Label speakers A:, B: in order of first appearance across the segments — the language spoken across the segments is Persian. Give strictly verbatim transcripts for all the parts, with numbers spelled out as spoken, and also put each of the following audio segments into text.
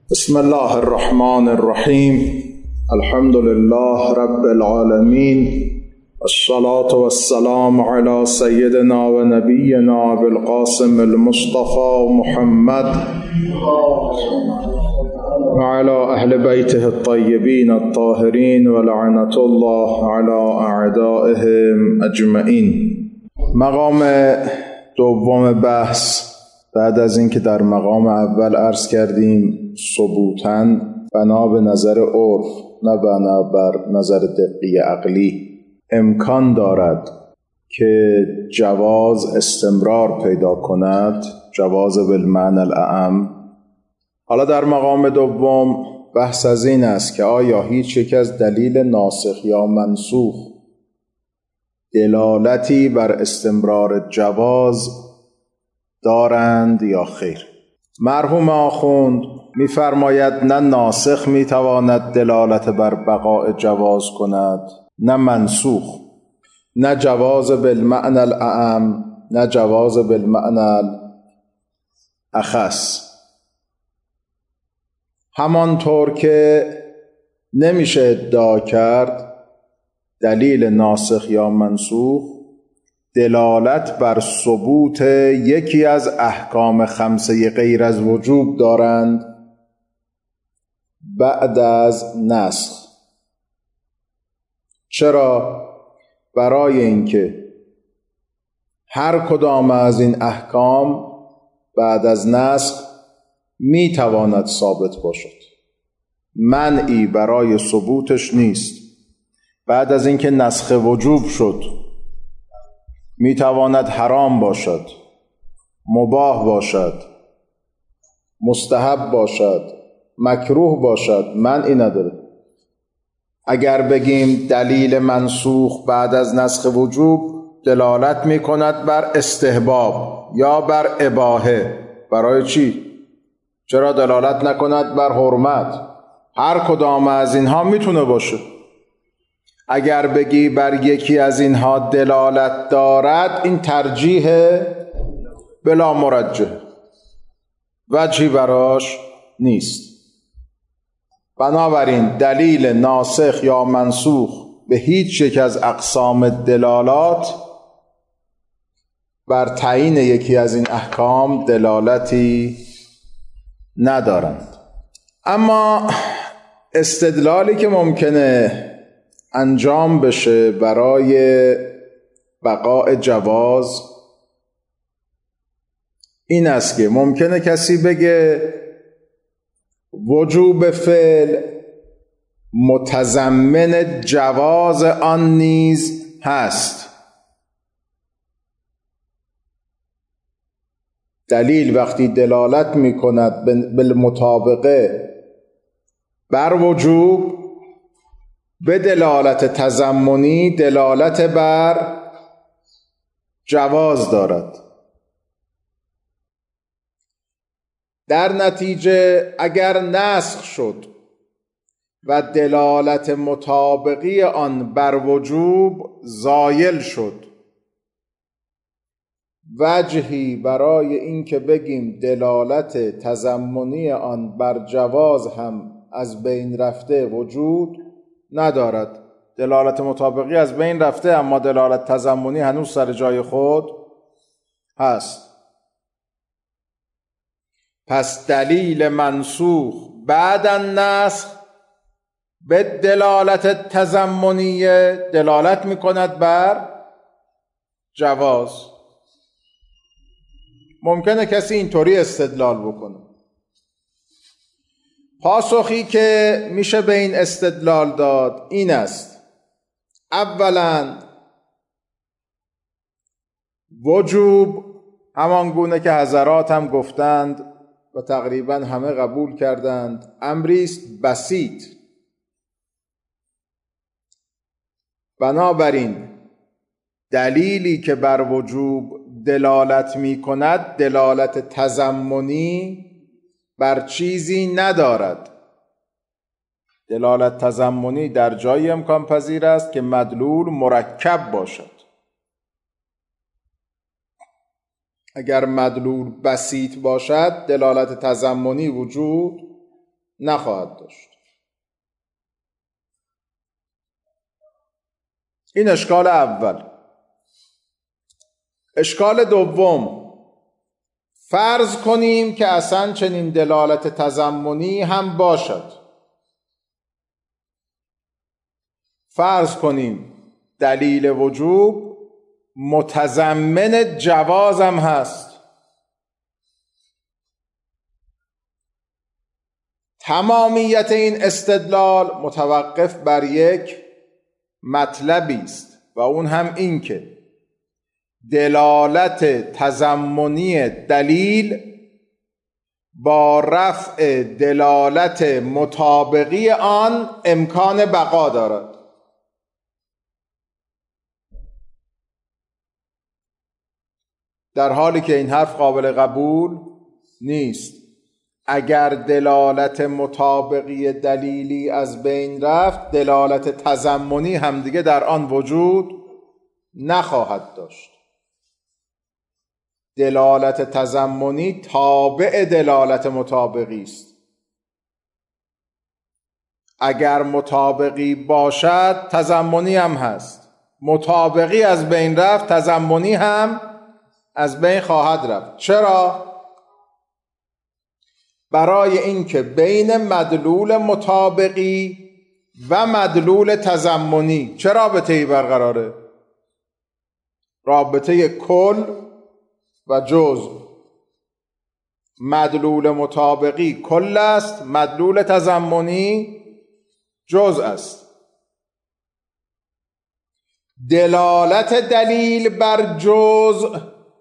A: بسم الله الرحمن الرحیم. الحمد لله رب العالمین، الصلاة والسلام على سیدنا و نبینا بالقاسم المصطفى محمد وعلى اهل بیته الطیبین الطاهرین ولعنة الله على اعدائهم اجمعین. مقام دوم بحث بعد از اینکه در مقام اول عرض کردیم ثبوتاً بنا به نظر عرف نه بنا بر نظر دقی عقلی امکان دارد که جواز استمرار پیدا کند، جواز بالمعنی الاعم. حالا در مقام دوم بحث از این است که آیا هیچ یک از دلیل ناسخ یا منسوخ دلالتی بر استمرار جواز دارند یا خیر؟ مرحوم آخوند می‌فرماید نه ناسخ می‌تواند دلالت بر بقاء جواز کند، نه منسوخ، نه جواز بالمعنی الاعم، نه جواز بالمعنی الاخص. همانطور که نمیشه ادعا کرد دلیل ناسخ یا منسوخ دلالت بر ثبوت یکی از احکام خمسه غیر از وجوب دارند بعد از نسخ. چرا؟ برای اینکه هر کدام از این احکام بعد از نسخ می تواند ثابت باشد، منعی برای ثبوتش نیست. بعد از اینکه نسخ وجوب شد می تواند حرام باشد، مباح باشد، مستحب باشد، مکروه باشد، منعی نداره. اگر بگیم دلیل منسوخ بعد از نسخ وجوب دلالت می کند بر استحباب یا بر اباحه، برای چی؟ چرا دلالت نکند بر حرمت؟ هر کدام از اینها میتونه باشه. اگر بگی بر یکی از اینها دلالت دارد، این ترجیح بلا مرجح، وجهی براش نیست. بنابراین دلیل ناسخ یا منسوخ به هیچ یک از اقسام دلالات بر تعیین یکی از این احکام دلالتی ندارند. اما استدلالی که ممکنه انجام بشه برای بقاء جواز این است که ممکنه کسی بگه وجوب فعل متضمن جواز آن نیز هست. دلیل وقتی دلالت می کند بالمطابقه بر وجوب، به دلالت تضمنی دلالت بر جواز دارد. در نتیجه اگر نسخ شد و دلالت مطابقی آن بر وجوب زایل شد، وجهی برای این که بگیم دلالت تضمنی آن بر جواز هم از بین رفته وجود ندارد. دلالت مطابقی از بین رفته اما دلالت تضمنی هنوز سر جای خود هست. پس دلیل منسوخ بعد النسخ به دلالت تضمنیه دلالت می کند بر جواز. ممکنه کسی اینطوری استدلال بکنه. پاسخی که میشه به این استدلال داد این است: اولا وجوب همان گونه که حضرات هم گفتند و تقریبا همه قبول کردند امری است بسیط. بنابراین دلیلی که بر وجوب دلالت می کند دلالت تضمنی بر چیزی ندارد. دلالت تضمنی در جای امکان پذیر است که مدلول مرکب باشد. اگر مدلول بسیط باشد دلالت تضمنی وجود نخواهد داشت. این اشکال اول. اشکال دوم، فرض کنیم که اصلا چنین دلالت تضمنی هم باشد. فرض کنیم دلیل وجوب متضمن جواز هم هست. تمامیت این استدلال متوقف بر یک مطلبی است و اون هم این که دلالت تضمنی دلیل با رفع دلالت مطابقی آن امکان بقا دارد. در حالی که این حرف قابل قبول نیست. اگر دلالت مطابقی دلیلی از بین رفت، دلالت تضمنی هم دیگه در آن وجود نخواهد داشت. دلالت تضمنی تابع دلالت مطابقی است. اگر مطابقی باشد تضمنی هم هست. مطابقی از بین رفت، تضمنی هم از بین خواهد رفت. چرا؟ برای اینکه بین مدلول مطابقی و مدلول تضمنی چه رابطه‌ای برقراره؟ رابطه کل و جزء. مدلول مطابقی کل است، مدلول تضمنی جزء است. دلالت دلیل بر جزء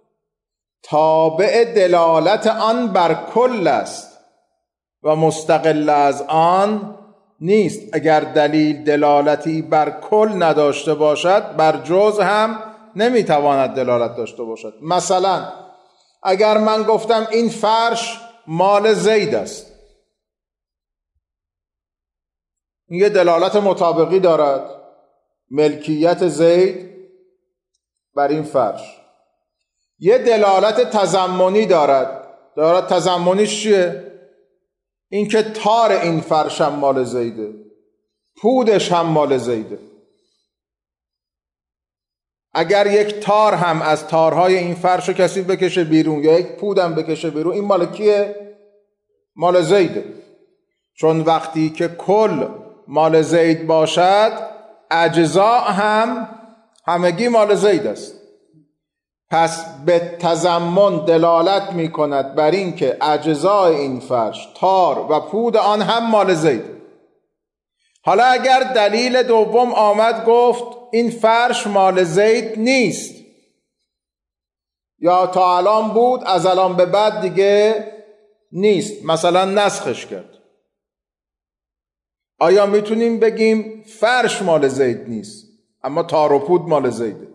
A: تابع دلالت آن بر کل است و مستقل از آن نیست. اگر دلیل دلالتی بر کل نداشته باشد، بر جزء هم نمیتواند دلالت داشته باشد. مثلا اگر من گفتم این فرش مال زید است، این یه دلالت مطابقی دارد، ملکیت زید بر این فرش. یه دلالت تضمنی دارد. دلالت تضمنیش چیه؟ این که تار این فرش هم مال زیده، پودش هم مال زیده. اگر یک تار هم از تارهای این فرش رو کسی بکشه بیرون یا یک پود هم بکشه بیرون، این مال کیه؟ مال زیده. چون وقتی که کل مال زید باشد، اجزا هم همگی مال زید است. پس به تضمن دلالت می کند بر این که اجزای این فرش، تار و پود آن هم مال زید. حالا اگر دلیل دوم آمد گفت این فرش مال زید نیست، یا تا الان بود از الان به بعد دیگه نیست، مثلا نسخش کرد، آیا میتونیم بگیم فرش مال زید نیست اما تار و پود مال زیده؟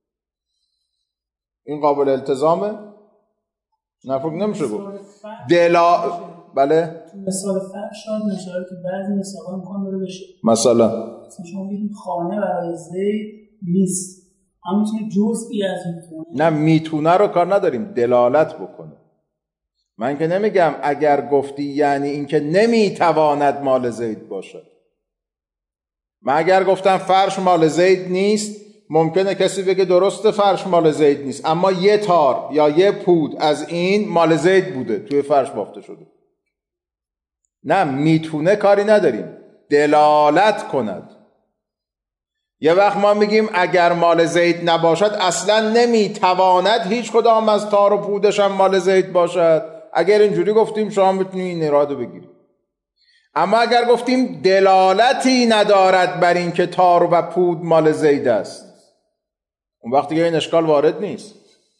A: این قابل التزامه؟ نه فکر نمیشه گفت. دلا بله
B: تو مثال فرش شاید نشاره که بعضی مثالا امکان داره بشه.
A: مثلا
B: مثلا شما بگید خانه برای زید نیست، اما میتونه جزئی از این خانه.
A: نه، میتونه رو کار نداریم، دلالت بکنه. من که نمیگم اگر گفتی یعنی اینکه نمیتواند مال زید باشد. من اگر گفتم فرش مال زید نیست، ممکنه کسی بگه درسته فرش مال زید نیست، اما یه تار یا یه پود از این مال زید بوده، توی فرش بافته شده. نه، میتونه کاری نداریم، دلالت کند. یه وقت ما میگیم اگر مال زید نباشد اصلا نمیتواند هیچ کدام از تار و پودش هم مال زید باشد. اگر اینجوری گفتیم شما میتونید این اراده بگیرید. اما اگر گفتیم دلالتی ندارد بر این که تار و پود مال زید است، اون وقت دیگه این اشکال وارد نیست.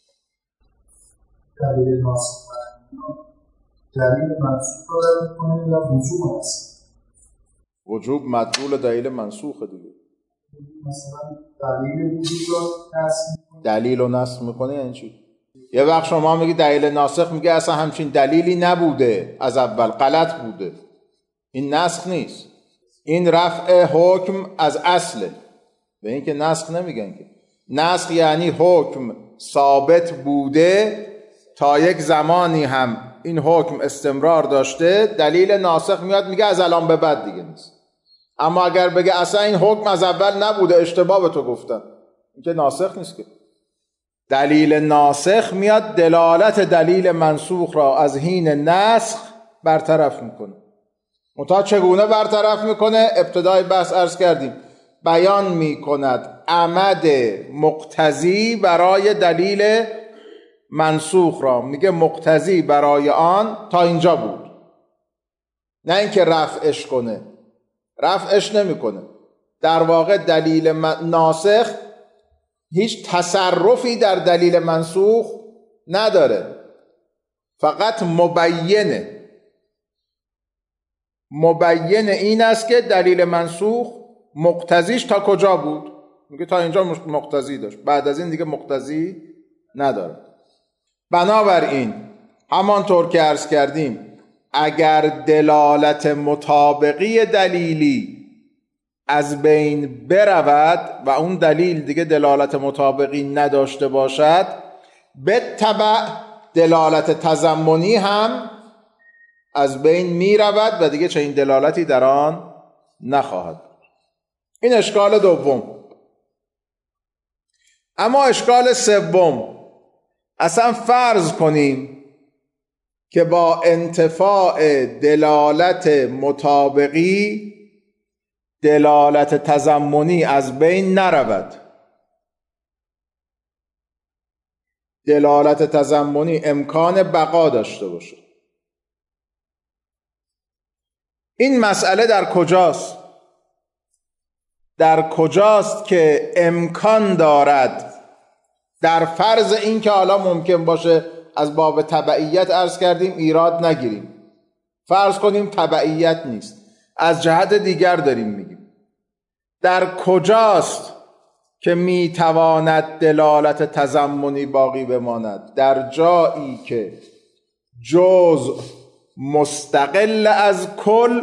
C: دلیل ناسخ دلیل منسوخ رو میکنه یا وجوب هست؟
A: وجوب مدلول دلیل منسوخه دیگه.
C: مثلا دلیل وجوب رو نسخ میکنه.
A: دلیل رو نسخ میکنه یعنی چی؟ یه وقت شما میگی دلیل ناسخ، میگه اصلا همچین دلیلی نبوده، از اول غلط بوده. این نسخ نیست، این رفع حکم از اصله. به این که نسخ نمیگن که. نسخ یعنی حکم ثابت بوده تا یک زمانی هم این حکم استمرار داشته، دلیل ناسخ میاد میگه از الان به بعد دیگه نیست. اما اگر بگه اصلا این حکم از اول نبوده، اشتباه به تو گفتن، این که ناسخ نیست که. دلیل ناسخ میاد دلالت دلیل منسوخ را از حین نسخ برطرف میکنه. منتها چگونه برطرف میکنه؟ ابتدای بحث عرض کردیم، بیان میکند عمد مقتضی برای دلیل منسوخ را، میگه مقتضی برای آن تا اینجا بود، نه اینکه رفعش کنه، رفعش نمیکنه. در واقع دلیل ناسخ هیچ تصرفی در دلیل منسوخ نداره، فقط مبینه. مبین این است که دلیل منسوخ مقتضیش تا کجا بود، میگه تا اینجا مقتضی داشت، بعد از این دیگه مقتضی نداره. بنابراین همانطور که عرض کردیم، اگر دلالت مطابقی دلیلی از بین برود و اون دلیل دیگه دلالت مطابقی نداشته باشد، به تبع دلالت تضمنی هم از بین می رود و دیگه چنین دلالتی در آن نخواهد. این اشکال دوم. اما اشکال سوم، اصلا فرض کنیم که با انتفاع دلالت مطابقی دلالت تضمنی از بین نرود. دلالت تضمنی امکان بقا داشته باشه. این مسئله در کجاست؟ در کجاست که امکان دارد در فرض این که حالا ممکن باشه از باب تبعیت عرض کردیم ایراد نگیریم، فرض کنیم تبعیت نیست، از جهت دیگر داریم میگیم، در کجاست که میتواند دلالت تضمنی باقی بماند؟ در جایی که جزء مستقل از کل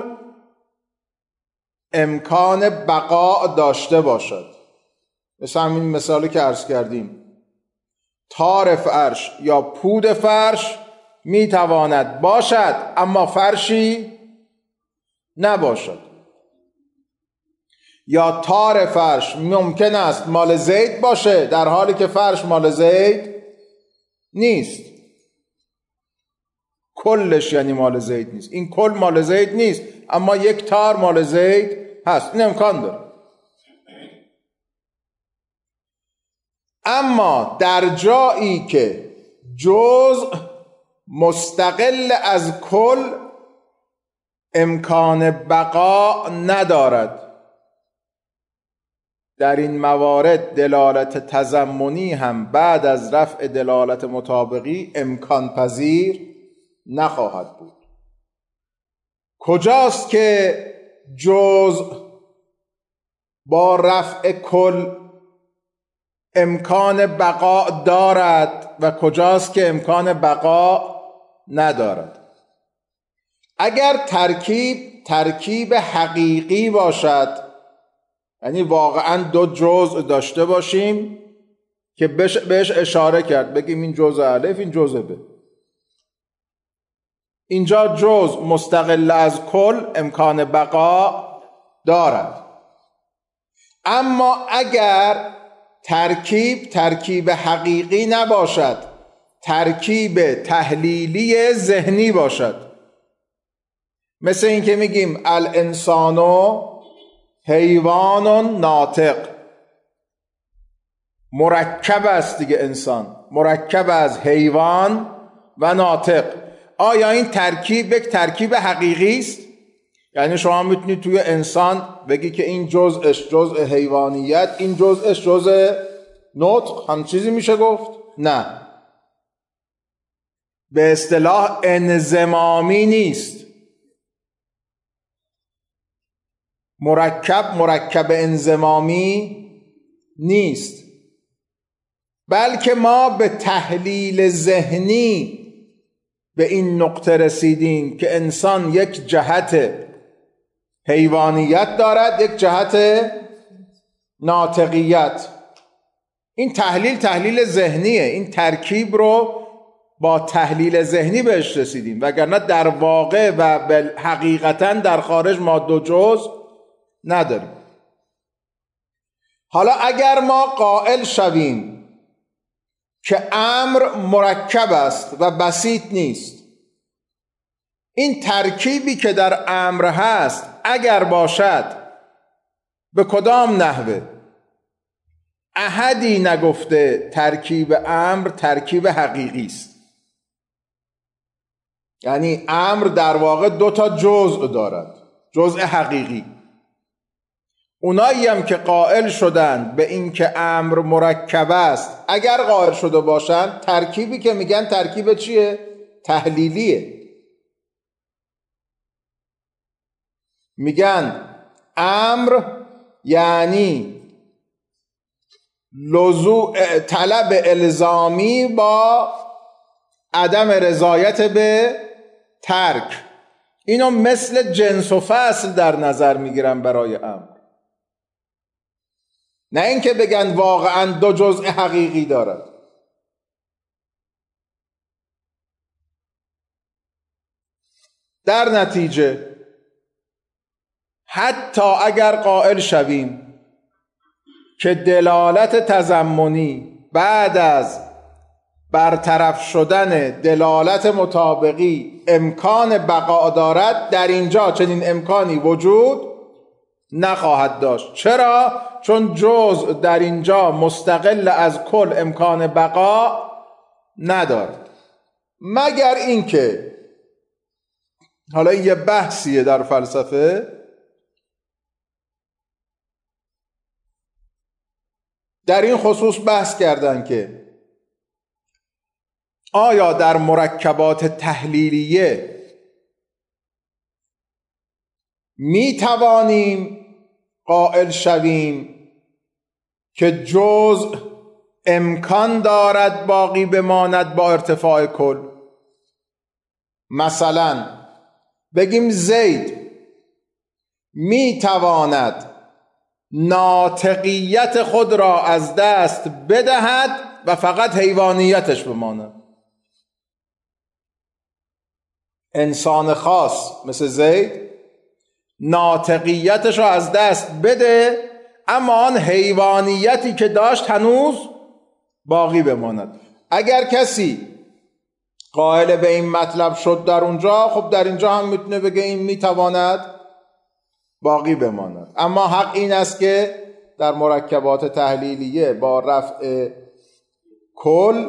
A: امکان بقا داشته باشد. مثل همین مثالی که عرض کردیم، تار فرش یا پود فرش میتواند باشد اما فرشی نباشد، یا تار فرش ممکن است مال زید باشه در حالی که فرش مال زید نیست. کلش یعنی مال زید نیست، این کل مال زید نیست اما یک تار مال زید هست، این امکان داره. اما در جایی که جزء مستقل از کل امکان بقا ندارد، در این موارد دلالت تضمنی هم بعد از رفع دلالت مطابقی امکان پذیر نخواهد بود. کجاست که جزء با رفع کل امکان بقا دارد و کجاست که امکان بقا ندارد؟ اگر ترکیب ترکیب حقیقی باشد، یعنی واقعا دو جزء داشته باشیم که بهش اشاره کرد، بگیم این جزء الف این جزء ب، اینجا جزء مستقل از کل امکان بقا دارد. اما اگر ترکیب ترکیب حقیقی نباشد، ترکیب تحلیلی ذهنی باشد، مثل این که میگیم الانسانو حیوان ناطق، مرکب است دیگه، انسان مرکب از حیوان و ناطق. آیا این ترکیب یک ترکیب حقیقی است؟ یعنی شما میتونید توی انسان بگی که این جزءش جزء حیوانیت، این جزءش جزء نطق، هم چیزی میشه گفت؟ نه، به اصطلاح انضمامی نیست. مرکب مرکب انضمامی نیست، بلکه ما به تحلیل ذهنی به این نقطه رسیدیم که انسان یک جهت حیوانیت دارد، یک جهت ناطقیت. این تحلیل تحلیل ذهنیه، این ترکیب رو با تحلیل ذهنی بهش رسیدیم، وگرنه در واقع و حقیقتا در خارج ما دو جزء نداریم. حالا اگر ما قائل شویم که امر مرکب است و بسیط نیست، این ترکیبی که در امر هست اگر باشد به کدام نحوه؟ احدی نگفته ترکیب امر ترکیب حقیقی است. یعنی امر در واقع دو تا جزء دارد، جزء حقیقی. اونایی هم که قائل شدند به این که امر مرکب است، اگر قائل شده باشند، ترکیبی که میگن ترکیب چیه؟ تحلیلیه. میگن امر یعنی لزوم طلب الزامی با عدم رضایت به ترک. اینو مثل جنس و فصل در نظر میگیرن برای امر، نه اینکه بگن واقعا دو جزء حقیقی دارد. در نتیجه حتی اگر قائل شویم که دلالت تضمنی بعد از برطرف شدن دلالت مطابقی امکان بقا دارد، در اینجا چنین امکانی وجود نخواهد داشت. چرا؟ چون جزء در اینجا مستقل از کل امکان بقا ندارد، مگر اینکه، حالا این یه بحثیه در فلسفه، در این خصوص بحث کردن که آیا در مرکبات تحلیلیه می توانیم قائل شویم که جزء امکان دارد باقی بماند با ارتفاع کل؟ مثلا بگیم زید می تواند ناطقیت خود را از دست بدهد و فقط حیوانیتش بماند. انسان خاص مثل زید ناطقیتش را از دست بده، اما آن حیوانیتی که داشت هنوز باقی بماند. اگر کسی قائل به این مطلب شد در اونجا، خب در اینجا هم میتونه بگه این میتواند باقی بماند. اما حق این است که در مرکبات تحلیلیه با رفع کل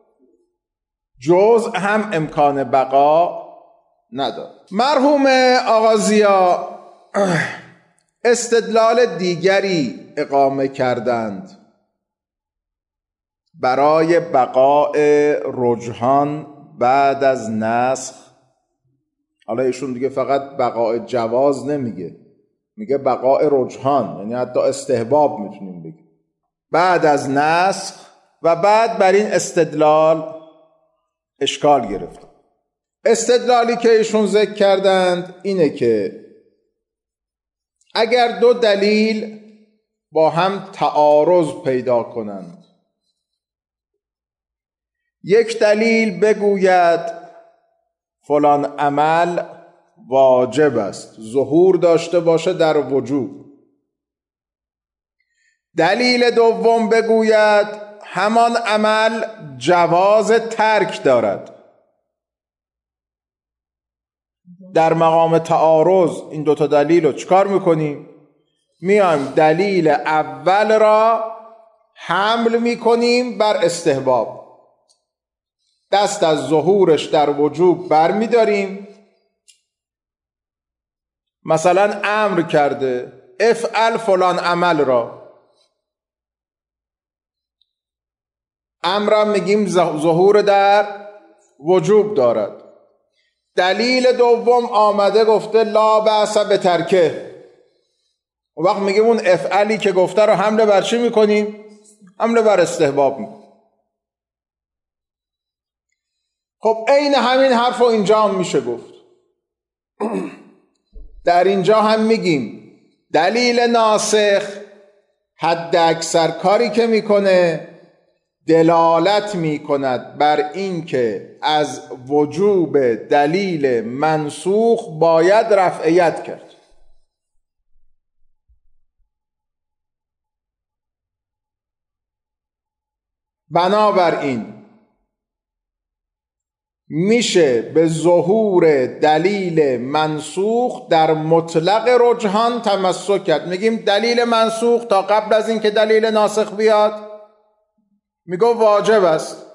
A: جزء هم امکان بقا ندارد. مرحوم آقا ضیا استدلال دیگری اقامه کردند برای بقاء رجحان بعد از نسخ. حالا ایشون دیگه فقط بقاء جواز نمیگه، میگه بقاء رجحان، یعنی حتی استحباب میتونیم بگیم بعد از نسخ. و بعد بر این استدلال اشکال گرفت. استدلالی که ایشون ذکر کردند اینه که اگر دو دلیل با هم تعارض پیدا کنند، یک دلیل بگوید فلان عمل واجب است، ظهور داشته باشه در وجوب، دلیل دوم بگوید همان عمل جواز ترک دارد، در مقام تعارض این دوتا دلیل رو چکار میکنیم؟ میایم دلیل اول را حمل میکنیم بر استحباب، دست از ظهورش در وجوب بر میداریم. مثلا امر کرده افعل فلان عمل را، امرم میگیم ظهور در وجوب دارد. دلیل دوم آمده گفته لا بأس بترکه، اون وقت میگیم اون افعلی که گفته رو حمله بر چی میکنیم؟ حمله بر استحباب میکنیم. خب عین همین حرف رو اینجا هم میشه گفت. در اینجا هم میگیم دلیل ناسخ حد اکثر کاری که میکنه دلالت می کند بر این که از وجوب دلیل منسوخ باید رفعیت کرد. بنابراین میشه به ظهور دلیل منسوخ در مطلق رجحان تمسک کرد. میگیم دلیل منسوخ تا قبل از این که دلیل ناسخ بیاد میگو واجب است،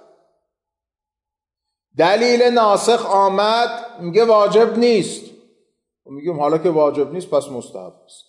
A: دلیل ناسخ آمد میگه واجب نیست، میگیم حالا که واجب نیست پس مستحب است.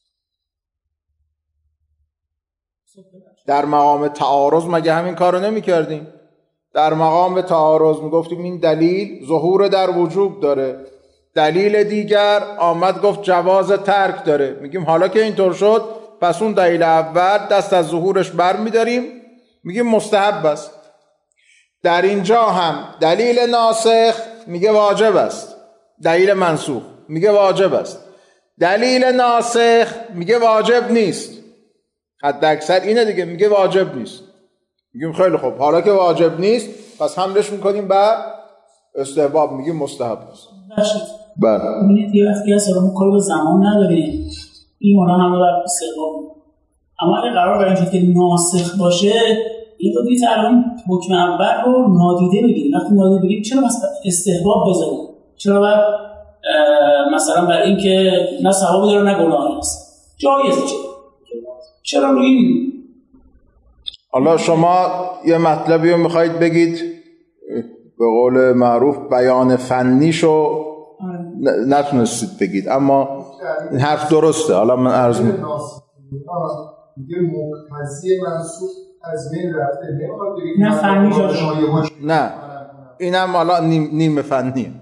A: در مقام تعارض مگه همین کارو نمی کردیم؟ در مقام تعارض میگفتیم این دلیل ظهور در وجوب داره، دلیل دیگر آمد گفت جواز ترک داره، میگیم حالا که اینطور شد پس اون دلیل اول دست از ظهورش بر میداریم، میگیم مستحب است. در اینجا هم دلیل ناسخ میگه واجب است، دلیل منسوخ میگه واجب است، دلیل ناسخ میگه واجب نیست، حد اکثر اینه دیگه، میگه واجب نیست. میگیم خیلی خوب، حالا که واجب نیست پس حملش میکنیم بر استحباب، میگیم مستحب است.
B: بله ببینید یه وقتی از ما کار به زمان نداریم، این مولا هم بر استحباب، اما اگه قرار بر اینجا که ناسخ باشه این تو دیگه الان حکم اول رو نادیده بگیریم. وقتی نادیده بگیریم چرا مثلا استحباب بذاریم؟ چرا بر مثلا بر این که نه ثوابی داره نه گناهی هست جایزه؟ چرا چرا روی این؟
A: حالا شما یه مطلبی رو میخواید بگید به قول معروف بیان فنیشو نتونستید بگید، اما این حرف درسته. حالا من عرض میکنم
C: میگه مقتضی منسوخ از بین رفته، نمیخواد بگید
B: نه فنی جاشه،
A: نه اینم حالا نیم, نیم فنیه.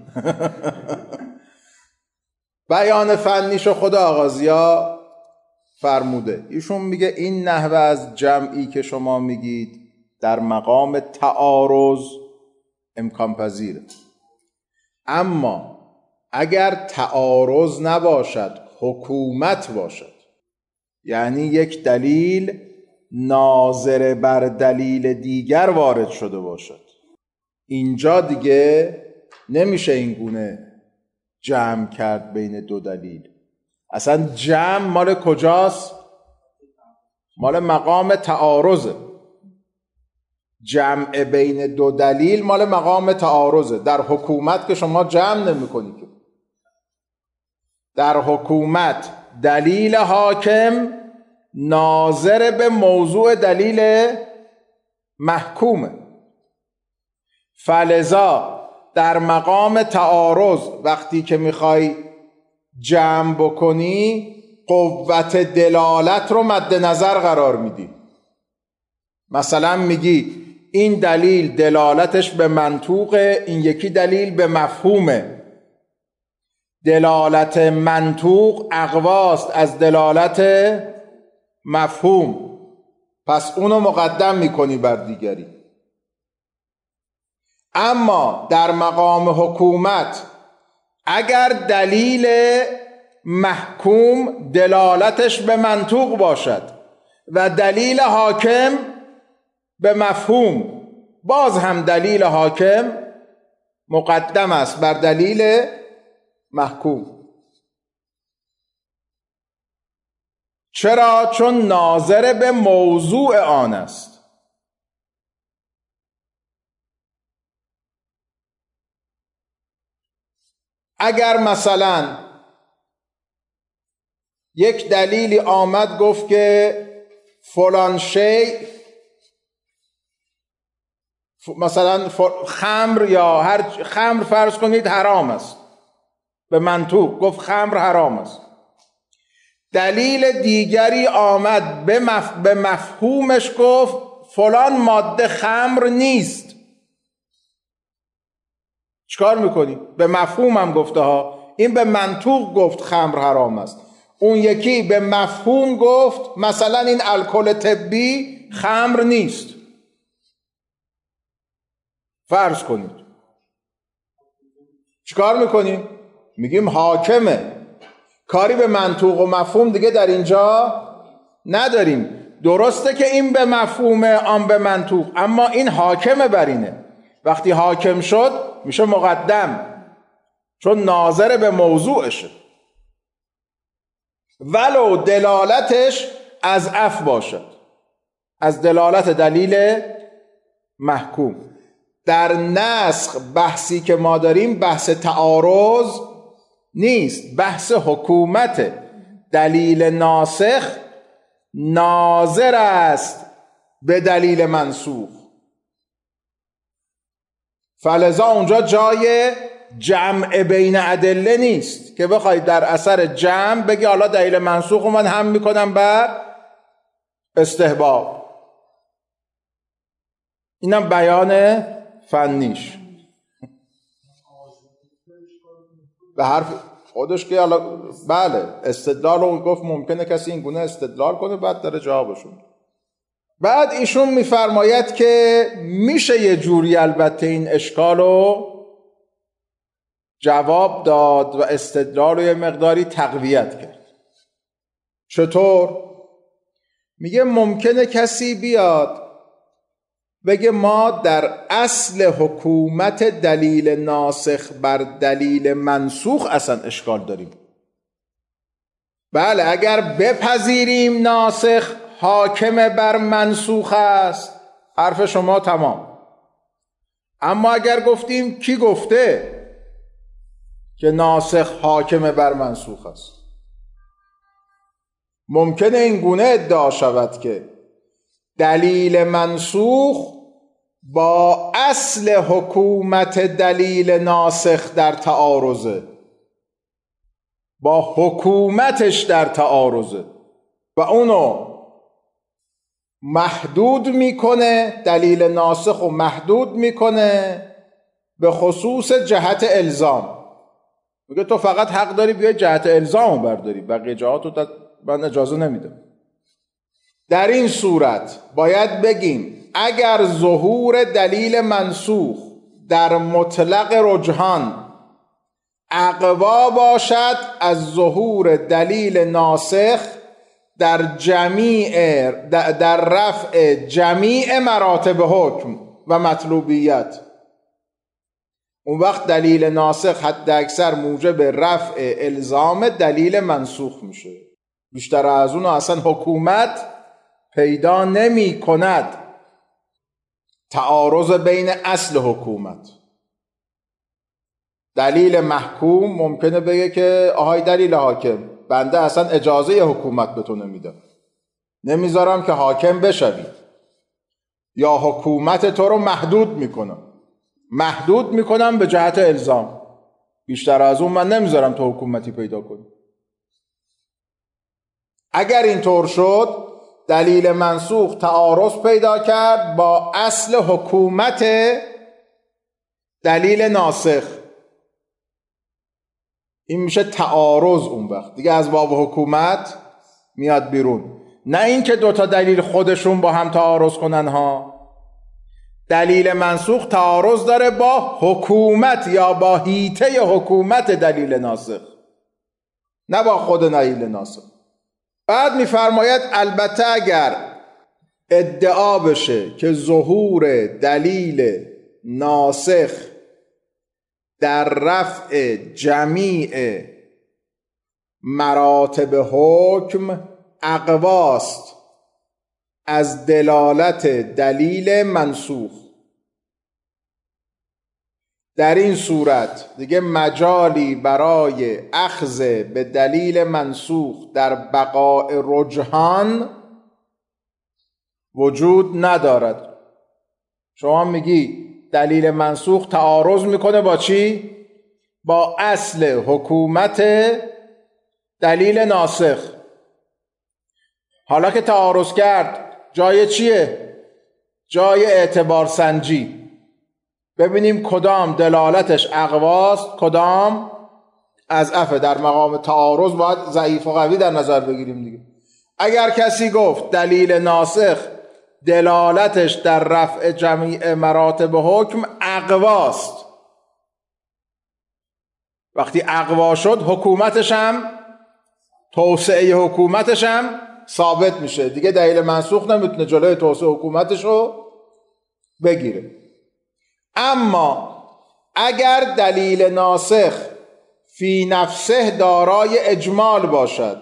A: بیان فنیشو خدا آغازیا فرموده. ایشون میگه این نحوه از جمعی که شما میگید در مقام تعارض امکان پذیره، اما اگر تعارض نباشد حکومت باشد، یعنی یک دلیل ناظر بر دلیل دیگر وارد شده باشد، اینجا دیگه نمیشه این گونه جمع کرد بین دو دلیل. اصلا جمع مال کجاست؟ مال مقام تعارضه. جمع بین دو دلیل مال مقام تعارضه. در حکومت که شما جمع نمی کنی که. در حکومت دلیل حاکم ناظر به موضوع دلیل محکومه، فلذا در مقام تعارض وقتی که میخوای جمع بکنی قوت دلالت رو مد نظر قرار میدی. مثلا میگی این دلیل دلالتش به منطوقه، این یکی دلیل به مفهومه. دلالت منطوق اقواست از دلالت مفهوم، پس اونو مقدم میکنی بر دیگری. اما در مقام حکومت اگر دلیل محکوم دلالتش به منطوق باشد و دلیل حاکم به مفهوم، باز هم دلیل حاکم مقدم است بر دلیل محکوم. چرا؟ چون ناظر به موضوع آن است. اگر مثلا یک دلیلی آمد گفت که فلان شی، مثلا خمر یا هر خمر فرض کنید حرام است، به منطوق گفت خمر حرام است، دلیل دیگری آمد به, مف... به مفهومش گفت فلان ماده خمر نیست، چیکار میکنی؟ به مفهوم هم گفته ها، این به منطوق گفت خمر حرام است، اون یکی به مفهوم گفت مثلا این الکل طبی خمر نیست. فرض کنید چیکار میکنیم؟ میگیم حاکمه، کاری به منطوق و مفهوم دیگه در اینجا نداریم. درسته که این به مفهوم آن به منطوق، اما این حاکم بر اینه. وقتی حاکم شد میشه مقدم، چون ناظر به موضوعشه، ولو دلالتش از اف باشد، از دلالت دلیل محکوم. در نسخ بحثی که ما داریم بحث تعارض نیست، بحث حکومت. دلیل ناسخ ناظر است به دلیل منسوخ، فلذا اونجا جای جمع بین ادله نیست که بخوای در اثر جمع بگی حالا دلیل منسوخ رو من هم میکنم بر استحباب. اینم بیان فنیش به حرف خودش که حالا بله استدلال رو گفت ممکنه کسی این گونه استدلال کنه بعد داره جوابشون. بعد ایشون میفرماید که میشه یه جوری البته این اشکال رو جواب داد و استدلال رو یه مقداری تقویت کرد. چطور؟ میگه ممکنه کسی بیاد بگه ما در اصل حکومت دلیل ناسخ بر دلیل منسوخ اصلا اشکال داریم. بله اگر بپذیریم ناسخ حاکم بر منسوخ است، حرف شما تمام. اما اگر گفتیم کی گفته که ناسخ حاکم بر منسوخ است، ممکنه این گونه ادعا شود که دلیل منسوخ با اصل حکومت دلیل ناسخ در تعارضه، با حکومتش در تعارضه و اونو محدود میکنه، دلیل ناسخ رو محدود میکنه به خصوص جهت الزام. میگه تو فقط حق داری بیای جهت الزام رو برداری، بقیه جهات رو من اجازه نمیدم. در این صورت باید بگیم اگر ظهور دلیل منسوخ در مطلق رجحان اقوا باشد از ظهور دلیل ناسخ در جمیع در رفع جمیع مراتب حکم و مطلوبیت، اون وقت دلیل ناسخ حد اکثر موجب رفع الزام دلیل منسوخ میشه. بیشتر از اون اصلا حکومت پیدا نمی کند. تعارض بین اصل حکومت، دلیل محکوم ممکنه بگه که آهای دلیل حاکم، بنده اصلا اجازه حکومت به تو نمیدم، نمیذارم که حاکم بشوی، یا حکومت تو رو محدود میکنم محدود میکنم به جهت الزام، بیشتر از اون من نمیذارم تو حکومتی پیدا کنی. اگر اینطور شد دلیل منسوخ تعارض پیدا کرد با اصل حکومت دلیل ناسخ، این میشه تعارض. اون وقت دیگه از باب حکومت میاد بیرون، نه اینکه دوتا دلیل خودشون با هم تعارض کنن ها. دلیل منسوخ تعارض داره با حکومت یا با هیته حکومت دلیل ناسخ، نه با خود دلیل ناسخ. بعد میفرماید البته اگر ادعا بشه که ظهور دلیل ناسخ در رفع جمیع مراتب حکم اقواست از دلالت دلیل منسوخ، در این صورت دیگه مجالی برای اخذ به دلیل منسوخ در بقاء رجحان وجود ندارد. شما میگی دلیل منسوخ تعارض میکنه با چی؟ با اصل حکومت دلیل ناسخ. حالا که تعارض کرد جای چیه؟ جای اعتبار سنجی، ببینیم کدام دلالتش اقواست کدام از افه. در مقام تعارض باید ضعیف و قوی در نظر بگیریم دیگه. اگر کسی گفت دلیل ناسخ دلالتش در رفع جمیع مراتب حکم اقواست، وقتی اقوا شد حکومتش هم توسعه حکومتش هم ثابت میشه دیگه. دلیل منسوخ نمیتونه جلوی توسعه حکومتش رو بگیره. اما اگر دلیل ناسخ فی نفسه دارای اجمال باشد،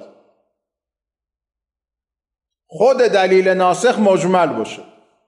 A: خود دلیل ناسخ مجمل باشه،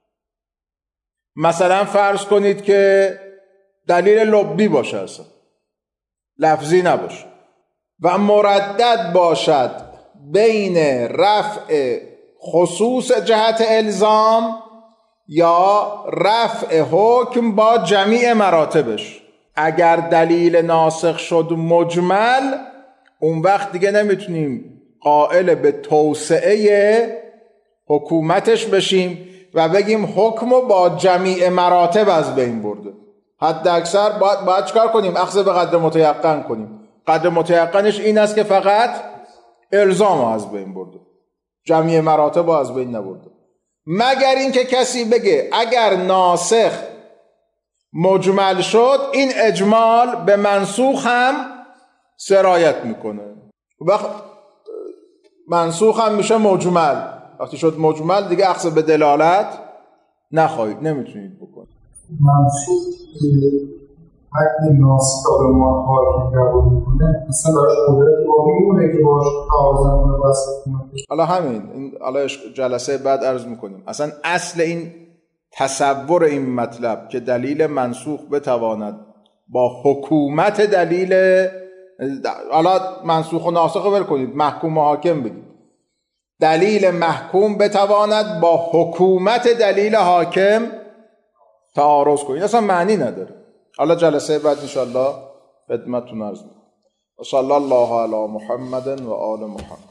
A: مثلا فرض کنید که دلیل لبی باشه، اصلا لفظی نباشه و مردد باشد بین رفع خصوص جهت الزام یا رفع حکم با جمیع مراتبش. اگر دلیل ناسخ شد مجمل، اون وقت دیگه نمیتونیم قائل به توسعه حکومتش بشیم و بگیم حکمو با جمیع مراتب از بین برده. حد اکثر باید, باید چکار کنیم؟ اخذ به قدر متیقن کنیم. قدر متیقنش این است که فقط الزام از بین برده، جمیع مراتب از بین نبرده. مگر اینکه کسی بگه اگر ناسخ مجمل شد این اجمال به منسوخ هم سرایت میکنه، وقت منسوخ هم میشه مجمل. وقتی شد مجمل دیگه اخذ به دلالت نخواهید، نمیتونید بکنید.
C: منسوخ حق ناسخ به ما حاکم قبول میکنه، اصلا براش قدرتی باقی میمونه که باش تعارض کنه واسه کنه.
A: حالا همین این حالا جلسه بعد عرض میکنیم اصلا اصل این تصور این مطلب که دلیل منسوخ بتواند با حکومت دلیل، حالا منسوخ و ناسخ رو ول کنید، محکوم و حاکم بگید، دلیل محکوم بتواند با حکومت دلیل حاکم تعارض کنید، اصلا معنی نداره. حالا جلسه بعد انشاءالله خدمتتون عرض می‌کنم. صلی الله علی محمد و آل محمد.